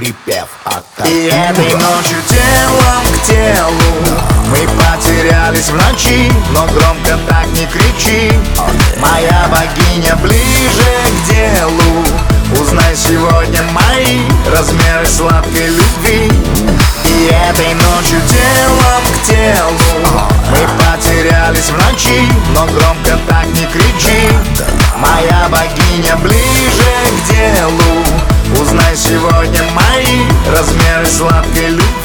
припев И этой ночью телом к телу мы потерялись в ночи, но громко так не кричи. Моя богиня ближе к делу. Узнай сегодня мои размеры сладкой любви. И этой ночью телом к телу мы потерялись в ночи, но громко так не кричи. Моя богиня ближе к делу. Узнай сегодня мои размеры сладкой любви.